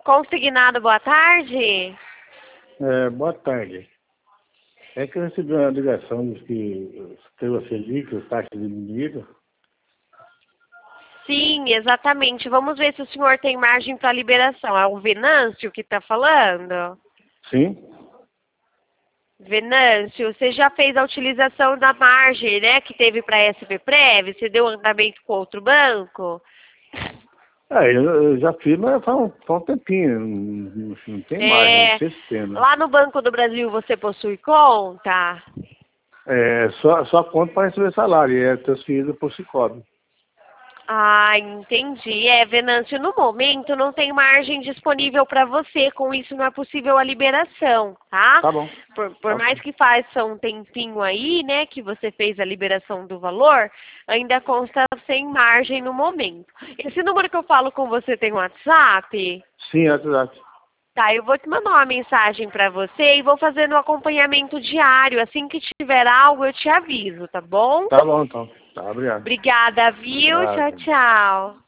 Consignado, boa tarde. Boa tarde. É que eu recebi uma ligação de que teve a Selic, o taxa diminuído. Sim, exatamente. Vamos ver se o senhor tem margem para liberação. É o Venâncio que está falando? Sim? Venâncio, você já fez a utilização da margem, né, que teve para a SPPrev? Você deu andamento com outro banco? Eu já fiz, mas faz um tempinho. Não tem margem, não sei se tem, né? Lá no Banco do Brasil você possui conta? Só conta para receber salário, e é transferido por Sicoob. Ah, entendi. Venâncio, no momento não tem margem disponível para você, com isso não é possível a liberação, tá? Tá bom. Por mais que faça um tempinho aí, né, que você fez a liberação do valor, ainda consta sem margem no momento. Esse número que eu falo com você tem WhatsApp? Sim, é exato. Tá, eu vou te mandar uma mensagem para você e vou fazendo um acompanhamento diário. Assim que tiver algo, eu te aviso, tá bom? Tá bom, então. Tá, obrigado. Obrigada, viu? Tchau, Nada. tchau.